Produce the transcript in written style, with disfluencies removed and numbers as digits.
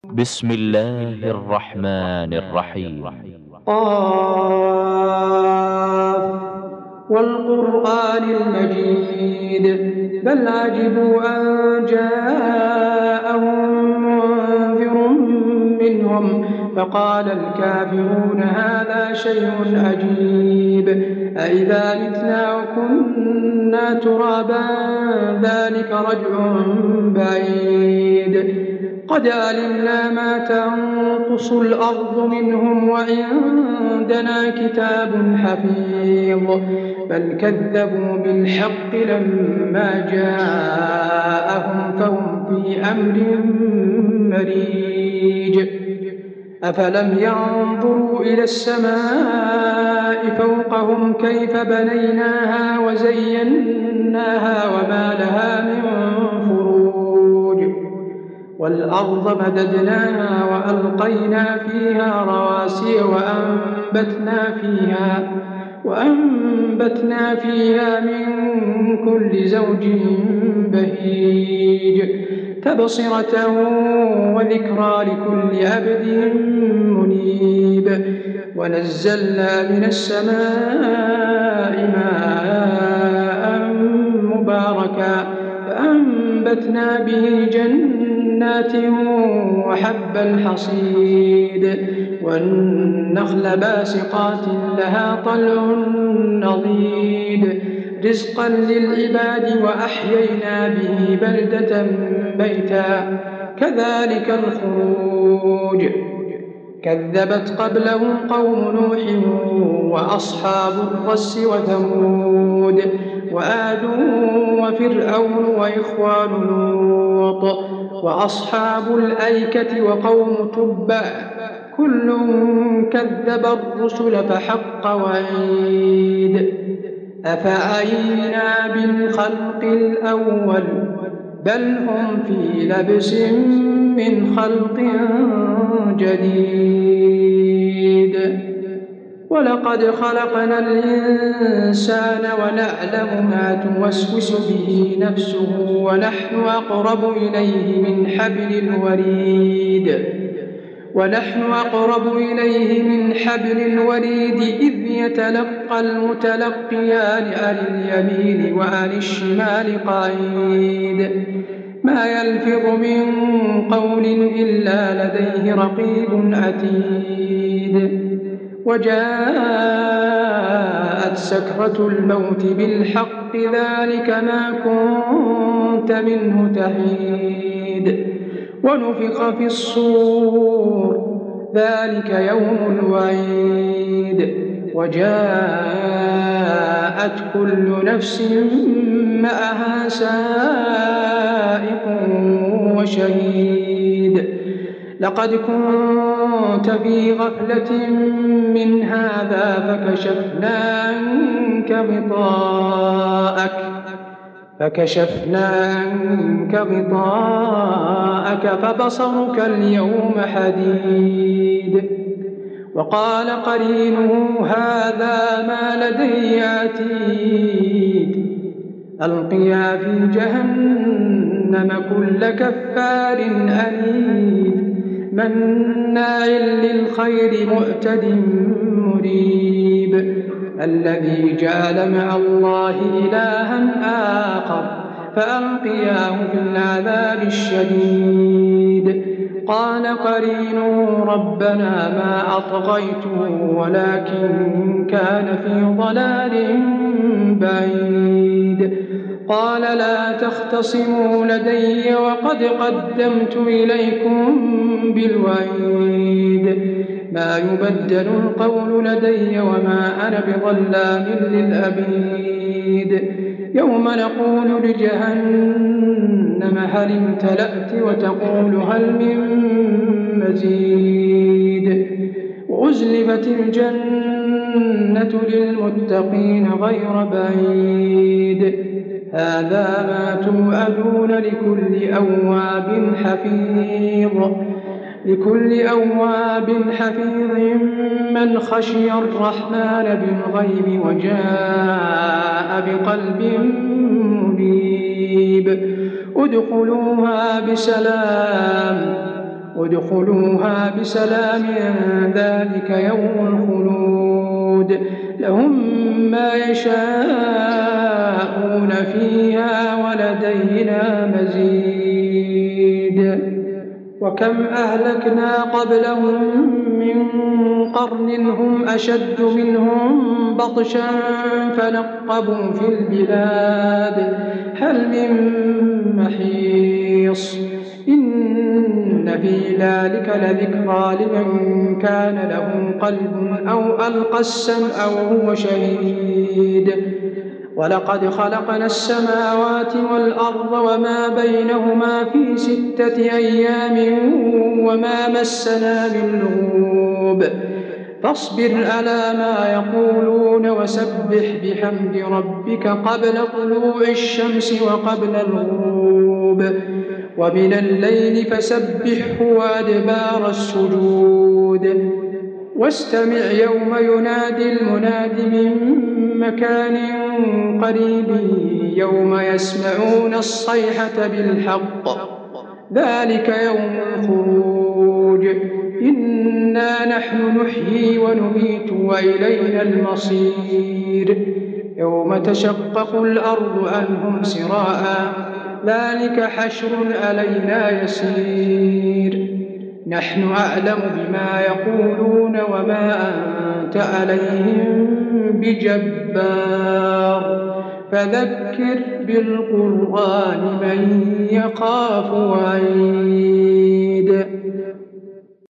بسم الله الرحمن الرحيم. قاف والقرآن المجيد بل عجبوا أن جاءهم منذر منهم فقال الكافرون هذا شيء عجيب أإذا متنا وكنا ترابا ذلك رجع بعيد قد علمنا ما تنقص الأرض منهم وعندنا كتاب حفيظ بل كذبوا بالحق لما جاءهم فهم في أمر مريج أفلم ينظروا إلى السماء فوقهم كيف بنيناها وزيناها وما لها من فروج والأرض مددناها وألقينا فيها رواسي وأنبتنا فيها من كل زوج بهيج تبصرة وذكرى لكل عبد منيب ونزلنا من السماء ماء مباركا فأنبتنا به جنات وحب الحصيد والنخل باسقات لها طلع نضيد رزقا للعباد وأحيينا به بلدة ميتا كذلك الخروج كذبت قبلهم قوم نوح وأصحاب الرس وثمود وآد وفرعون وإخوان لوط وأصحاب الأيكة وقوم تبع كل كذب الرسل فحق وعيد أفعينا بالخلق الأول بل هم في لبس من خلق جديد ولقد خلقنا الإنسان ونعلم ما توسوس به نفسه ونحن أقرب إليه من حبل الوريد إذ يتلقى المتلقيان عن اليمين وعن الشمال قعيد ما يلفظ من قول إلا لديه رقيب عتيد وجاءت سكرة الموت بالحق ذلك ما كنت منه تحيد ونفخ في الصور ذلك يوم الوعيد وجاءت كل نفس معها سائق وشهيد لقد كنت في غفلة من هذا فكشفنا عنك غطاءك فبصرك اليوم حديد وقال قرينه هذا ما لدي عتيد ألقيا في جهنم كل كفار عنيد مناع للخير معتد مريب الذي جعل مع الله إلها آخر فألقياه في العذاب الشديد قال قرينه ربنا ما أطغيته ولكن كان في ضلال بعيد قال لا تختصموا لدي وقد قدمت إليكم بالوعيد ما يبدل القول لدي وما أنا بظلام للعبيد يوم نقول لجهنم هل امتلأت وتقول هل من مزيد وأزلفت الجنة للمتقين غير بعيد هذا ما توعدون لكل أواب حفيظ من خشي الرحمن بالغيب وجاء بقلب منيب ادخلوها بسلام ادخلوها بسلام ذلك يوم الخلود لهم ما يشاءون فيها ولدينا مزيد وكم أهلكنا قبلهم من قرن هم أشد منهم بطشا فنقبوا في البلاد هل من محيص إن في ذلك لذكرى لمن كان له قلب أو ألقى السمع وهو شهيد ولقد خلقنا السماوات والأرض وما بينهما في 6 أيام وما مسنا من لغوب فاصبر على ما يقولون وسبح بحمد ربك قبل طلوع الشمس وقبل الغروب ومن الليل فسبحه وأدبار السجود واستمع يوم ينادي المناد من مكان قريب يوم يسمعون الصيحة بالحق ذلك يوم الخروج إنا نحن نحيي ونميت وإلينا المصير يوم تشقق الأرض عنهم سراء ذلك حشر علينا يسير نحن أعلم بما يقولون وما أنت عليهم بجبار فذكر بالقرآن من يخاف وعيد